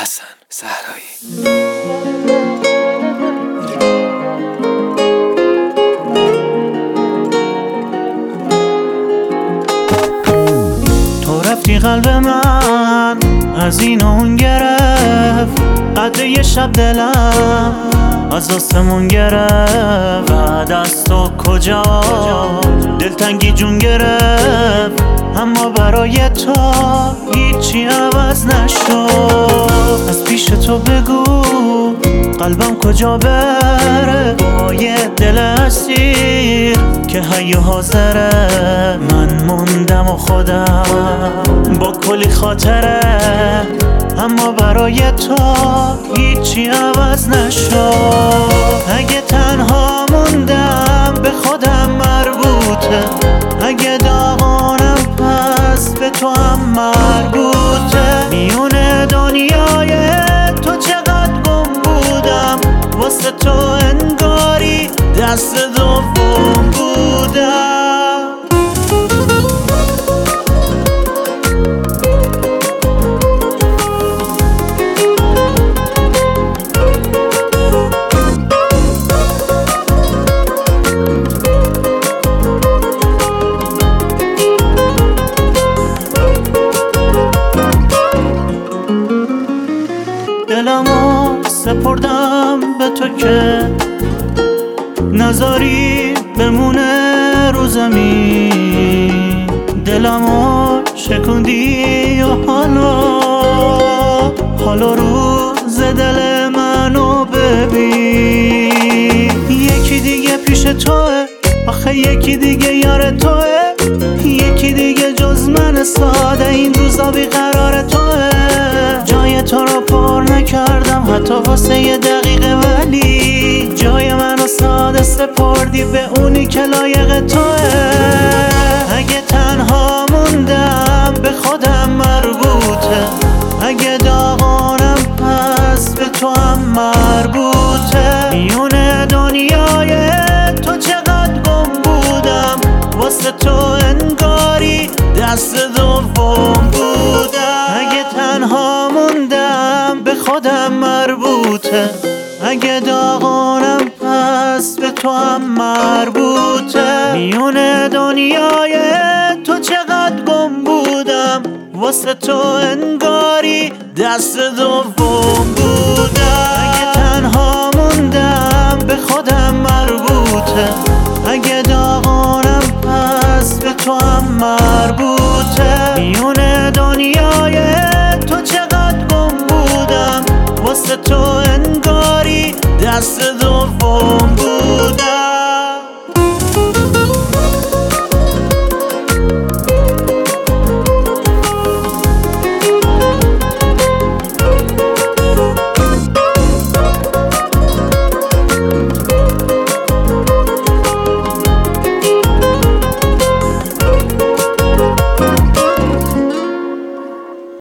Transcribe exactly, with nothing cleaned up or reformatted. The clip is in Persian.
حسن صحرایی. رفتی قلب من از این و اون گرفت، قدر یه شب دلم از آسمون گرفت. بعد از تو کجا دلتنگی جون گرفت، اما برای تو هیچی عوض نشد. از پیش تو بگو قلبم کجا بره، با یه دل اسیر که حی و حاضره. من موندم و خودم با کلی خاطره، اما برای تو هیچی عوض نشد. اگه تنها موندم به خودم مربوطه، اگه داغانم پس به تو هم مربوطه. میونه دنیای تو چقدر گم بودم، واسه تو انگاری دست دوم بودم. دلمو سپردم به تو که نذاری بمونه رو زمین. دلمو شکوندی و حالا حالا روز دل منو ببین. یکی دیگه پیش توه، آخه یکی دیگه یار توه، یکی دیگه جز من ساده این روزا بیقرار توه. جای تو رو پر نکردم حتی واسه یه دقیقه، ولی جای منو ساده سپردی به اونی که لایق توه. اگه تنها موندم به خودم مربوطه، اگه داغانم پس به تو هم مربوطه. میونه دنیای تو چقدر گم بودم، واسه تو انگاری دست دوم بودم. اگه تنها موندم به خودم مربوطه، اگه داغانم پس به تو هم مربوطه. میونه دنیای تو چقدر گم بودم، واسه تو انگاری دست دوم بودم. اگه تنها موندم به خودم مربوطه، اگه داغانم پس به تو هم مربوطه.